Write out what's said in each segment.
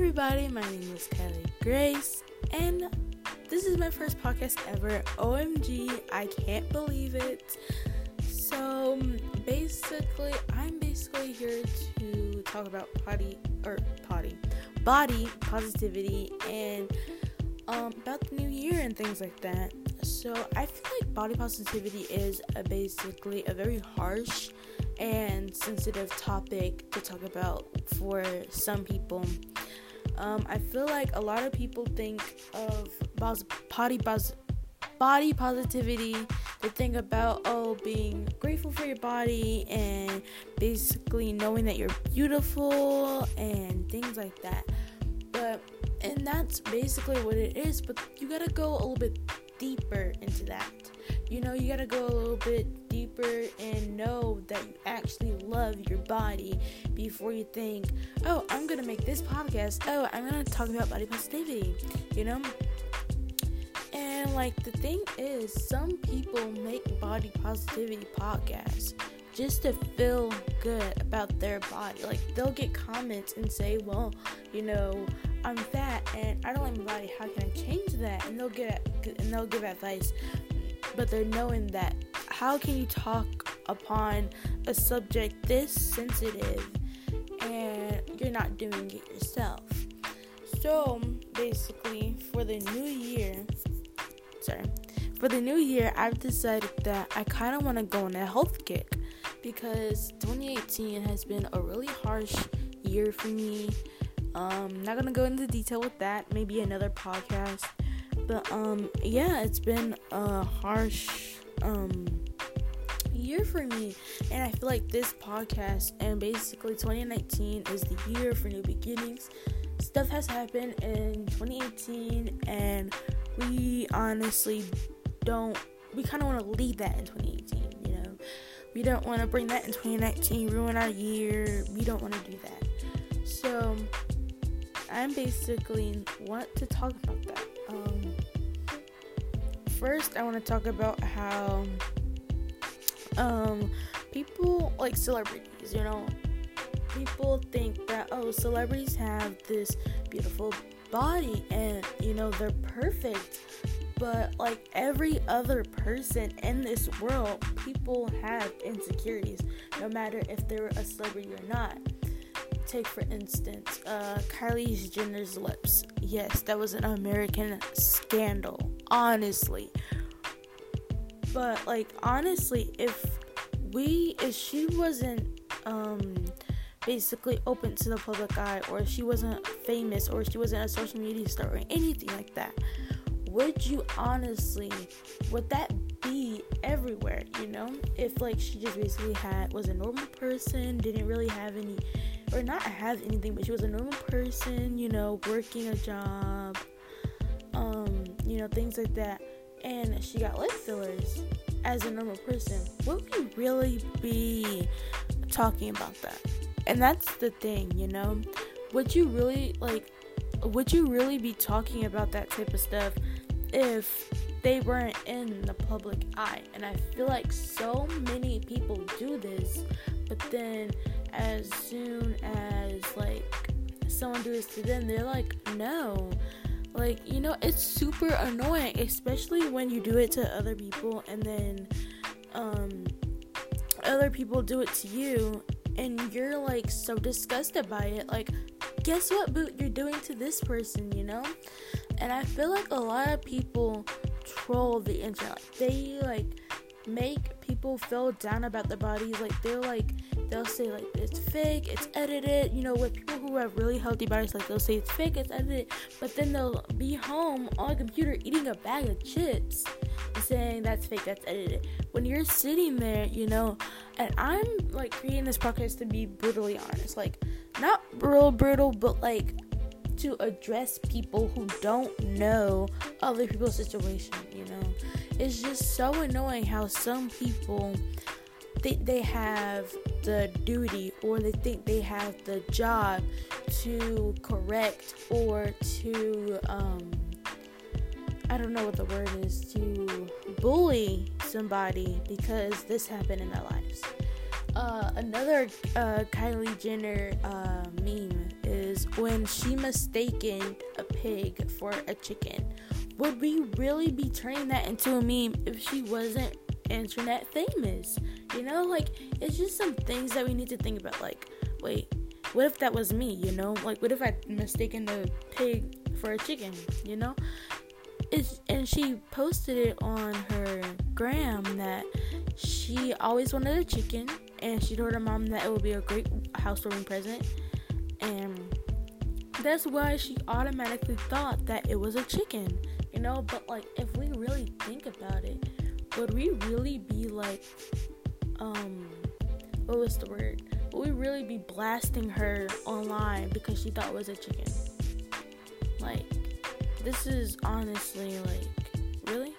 everybody, my name is Kylie Grace, and this is my first podcast ever. OMG, I can't believe it. So, I'm here to talk about body positivity and about the new year and things like that. So, I feel like body positivity is basically a very harsh and sensitive topic to talk about for some people. I feel like a lot of people think of body positivity. They think about being grateful for your body and basically knowing that you're beautiful and things like that. And that's basically what it is, but you gotta go a little bit deeper into that. You gotta go a little bit deeper and know that you actually love your body before you think, oh, I'm gonna make this podcast, oh, I'm gonna talk about body positivity, And the thing is, some people make body positivity podcasts just to feel good about their body. They'll get comments and say, well, I'm fat and I don't like my body, how can I change that? And they'll give advice, but they're knowing that how can you talk upon a subject this sensitive and you're not doing it yourself. So basically for the new year I've decided that I kind of want to go on a health kick, because 2018 has been a really harsh year for me. Not gonna go into detail with that, maybe another podcast, but it's been a harsh year for me, and I feel like this podcast and basically 2019 is the year for new beginnings. Stuff has happened in 2018 and we honestly we kind of want to leave that in 2018, we don't want to bring that in 2019, ruin our year. We don't want to do that. So I basically want to talk about that. First, I want to talk about how people like celebrities, people think that, celebrities have this beautiful body and, they're perfect. But like every other person in this world, people have insecurities, no matter if they're a celebrity or not. Take, for instance, Kylie Jenner's lips. Yes, that was an American scandal, honestly. But, honestly, if she wasn't, basically open to the public eye, or if she wasn't famous, or if she wasn't a social media star, or anything like that, would that be everywhere, If, she just basically was a normal person, didn't really have any, or not have anything, but she was a normal person, working a job, things like that, and she got lip fillers as a normal person, would we really be talking about that? And that's the thing, would you really be talking about that type of stuff if they weren't in the public eye? And I feel like so many people do this, but then as soon as someone does this to them, they're like, no. It's super annoying, especially when you do it to other people and then other people do it to you and you're so disgusted by it. Guess what, boo, you're doing to this person, And I feel like a lot of people troll the internet. They make people feel down about their bodies. They'll say it's fake, it's edited. With people who have really healthy bodies, they'll say it's fake, it's edited, but then they'll be home on a computer eating a bag of chips and saying that's fake, that's edited. When you're sitting there, and I'm creating this podcast to be brutally honest, not real brutal, but to address people who don't know other people's situation, It's just so annoying how some people think they have the duty, or they think they have the job to correct or to, I don't know what the word is, to bully somebody because this happened in their lives. Another Kylie Jenner meme is when she mistaken a pig for a chicken. Would we really be turning that into a meme if she wasn't internet famous? You know, like, it's just some things that we need to think about. Like, wait, what if that was me, you know? Like, what if I mistaken the pig for a chicken, you know? And she posted it on her gram that she always wanted a chicken, and she told her mom that it would be a great housewarming present, and that's why she automatically thought that it was a chicken, you know? But, like, if we really think about it, would we really be like, what was the word? Would we really be blasting her online because she thought it was a chicken? Like, this is honestly, like, really?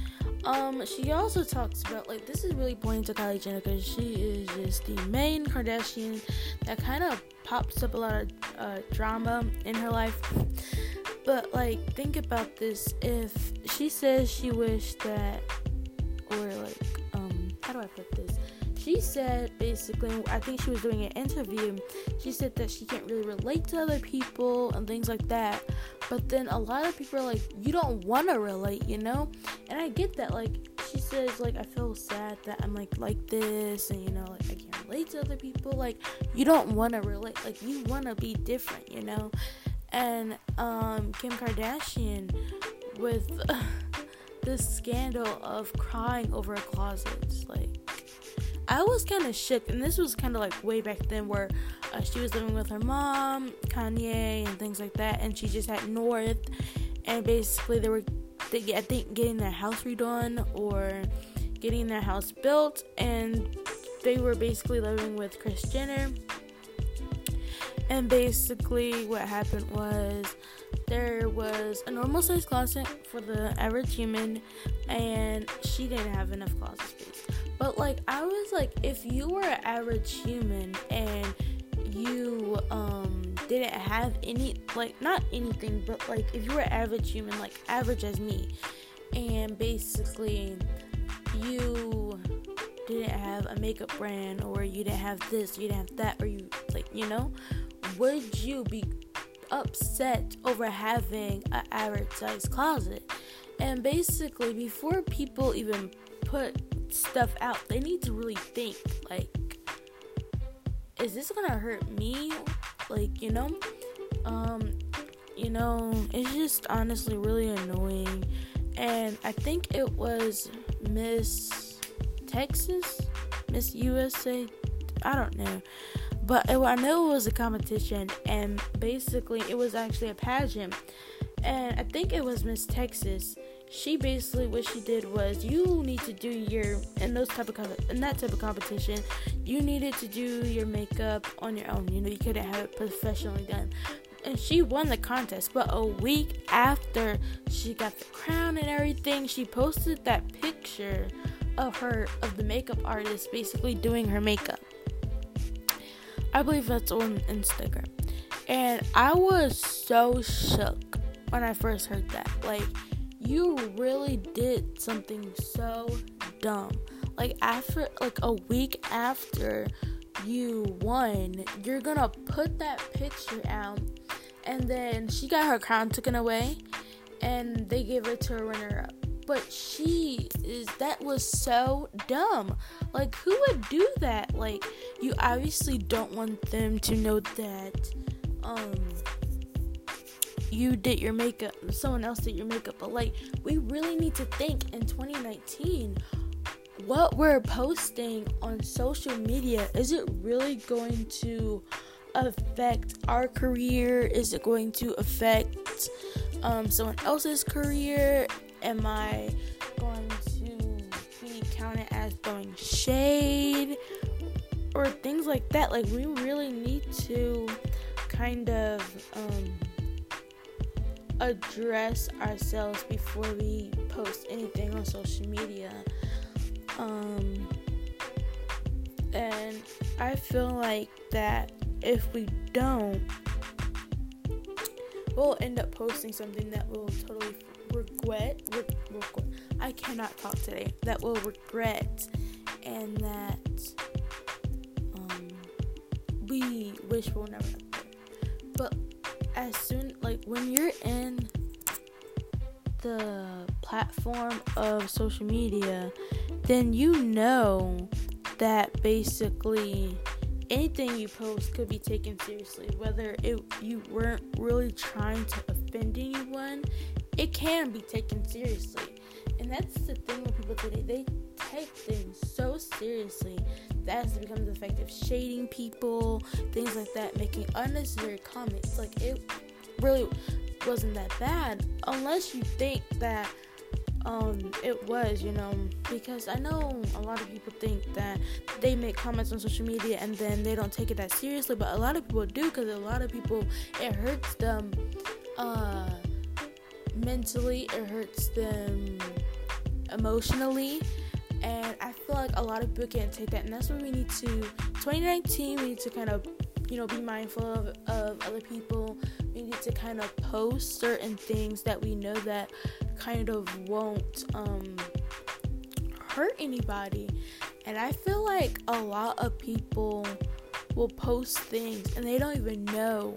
She also talks about, like, this is really pointing to Kylie Jenner because she is just the main Kardashian that kind of pops up a lot of drama in her life. But, like, think about this. If she says she wished that, or, like, how do I put this? She said, basically, I think she was doing an interview, she said that she can't really relate to other people and things like that. But then a lot of people are like, you don't want to relate, you know? And I get that. Like, she says, like, I feel sad that I'm like this, and, you know, like, I can't relate to other people. Like, you don't want to relate. Like, you want to be different, you know? And Kim Kardashian with this scandal of crying over closets, like, I was kind of shook, and this was kind of like way back then where she was living with her mom, Kanye, and things like that, and she just had North, and basically I think getting their house redone or getting their house built, and they were basically living with Kris Jenner. And basically what happened was there was a normal size closet for the average human, and she didn't have enough closet space. But, like, I was like, if you were an average human and you didn't have any, like, not anything, but, like, if you were an average human, like, average as me, and basically you didn't have a makeup brand, or you didn't have this, you didn't have that, or you, like, you know, would you be upset over having an average size closet? And basically, before people even put stuff out, they need to really think, like, is this gonna hurt me? Like, you know, it's just honestly really annoying. And I think it was Miss Texas, Miss USA, I don't know, but I know it was a competition, and basically it was actually a pageant, and I think it was Miss Texas. She basically, what she did was, you need to do in that type of competition, you needed to do your makeup on your own. You know, you couldn't have it professionally done. And she won the contest, but a week after she got the crown and everything, she posted that picture of the makeup artist basically doing her makeup. I believe that's on Instagram. And I was so shook when I first heard that. Like, you really did something so dumb. Like, after, like, a week after you won, you're gonna put that picture out, and then she got her crown taken away, and they gave it to a runner-up. But that was so dumb. Like, who would do that? Like, you obviously don't want them to know that, you did your makeup, someone else did your makeup. But, like, we really need to think in 2019, what we're posting on social media, is it really going to affect our career? Is it going to affect someone else's career? Am I going to be counted as throwing shade or things like that? Like, we really need to kind of address ourselves before we post anything on social media. And I feel like that if we don't, we'll end up posting something that we'll totally regret. I cannot talk today. That we'll regret, and that we wish we'll never have done. as soon, like, when you're in the platform of social media, then you know that basically anything you post could be taken seriously. Whether you weren't really trying to offend anyone, it can be taken seriously. And that's the thing with people today. They take things so seriously that has become the effect of shading people, things like that, making unnecessary comments. Like, it really wasn't that bad, unless you think that it was, because I know a lot of people think that they make comments on social media and then they don't take it that seriously, but a lot of people do, because a lot of people, it hurts them mentally, it hurts them emotionally, and I feel like a lot of people can't take that, and that's what we need to, 2019, we need to kind of, be mindful of other people. We need to kind of post certain things that we know that kind of won't hurt anybody. And I feel like a lot of people will post things and they don't even know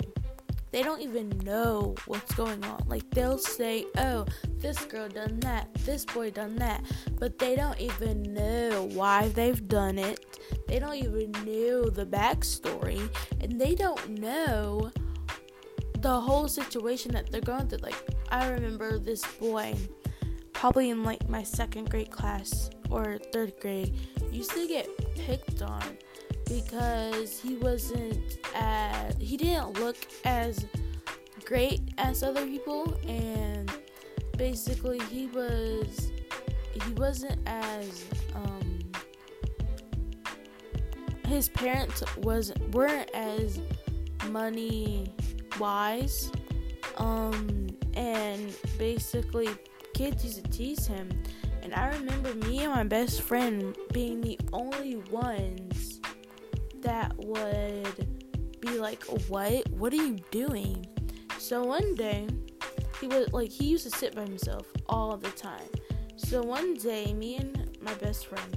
what's going on. Like, they'll say, oh, this girl done that, this boy done that, but they don't even know why they've done it. They don't even know the backstory, and they don't know the whole situation that they're going through. Like, I remember this boy, probably in like my 2nd grade class or 3rd grade, used to get picked on because he didn't look as great as other people, and basically he wasn't as his parents weren't as money wise, and basically kids used to tease him. And I remember me and my best friend being the only ones that would be like, what are you doing? So one day, he used to sit by himself all the time. So one day, me and my best friend,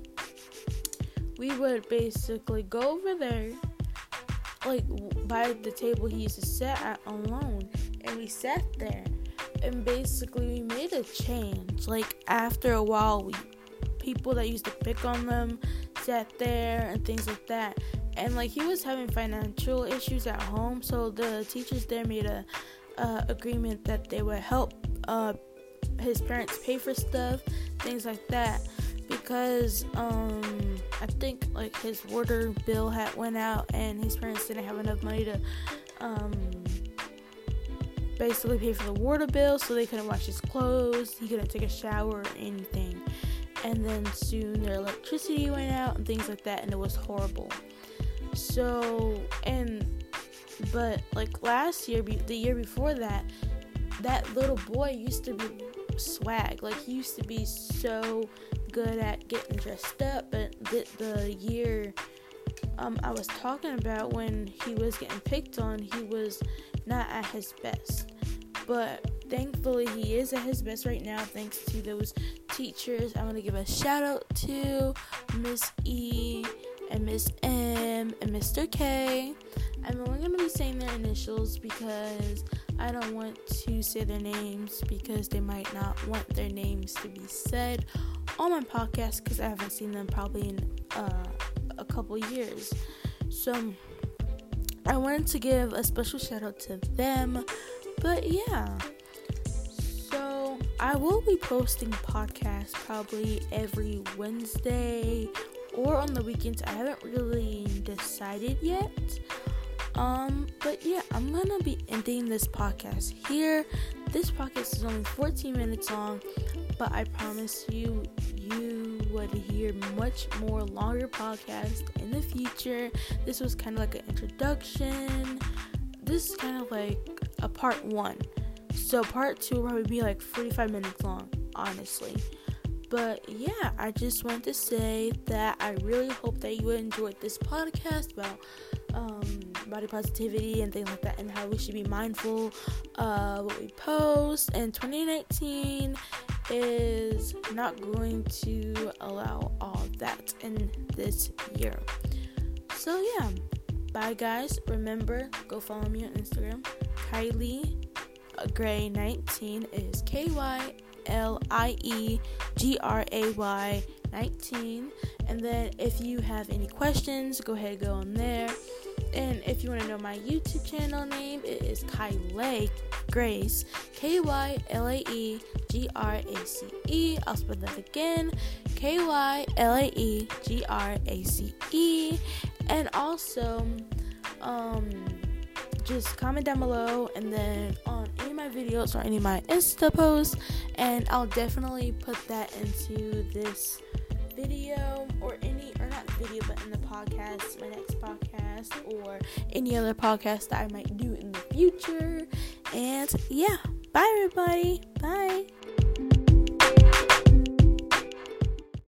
we would basically go over there, like, by the table he used to sit at alone, and we sat there, and basically we made a change. Like, after a while, people that used to pick on them sat there and things like that. And like, he was having financial issues at home, so the teachers there made a agreement that they would help his parents pay for stuff, things like that, because I think like his water bill had went out and his parents didn't have enough money to basically pay for the water bill, so they couldn't wash his clothes, he couldn't take a shower or anything. And then soon their electricity went out and things like that, and it was horrible. So, but like last year, the year before that little boy used to be swag. Like, he used to be so good at getting dressed up, but the year I was talking about, when he was getting picked on, he was not at his best. But thankfully he is at his best right now, thanks to those teachers. I want to give a shout out to Miss E and Miss M and Mr. K. I'm only going to be saying their initials because I don't want to say their names, because they might not want their names to be said on my podcast, because I haven't seen them probably in a couple years. So I wanted to give a special shout out to them. But yeah, so I will be posting podcasts probably every Wednesday or on the weekends. I haven't really decided yet. But yeah, I'm gonna be ending this podcast here. This podcast is only 14 minutes long, but I promise you would hear much more longer podcasts in the future. This was kind of like an introduction. This is kind of like a part 1. So part 2 will probably be like 45 minutes long, honestly. But yeah, I just wanted to say that I really hope that you enjoyed this podcast about body positivity and things like that, and how we should be mindful of what we post. And 2019 is not going to allow all that in this year. So yeah, bye guys. Remember, go follow me on Instagram Kylie Gray 19 is KYLIEGRAY 19. And then if you have any questions, go ahead and go on there. And if you want to know my YouTube channel name, it is Kylae Grace, KYLAEGRACE. I'll spell that again, KYLAEGRACE. And also, just comment down below, and then on any of my videos or any of my Insta posts, and I'll definitely put that into this video, or not video, but in the podcast, my next podcast, or any other podcast that I might do in the future. And yeah, bye everybody, bye.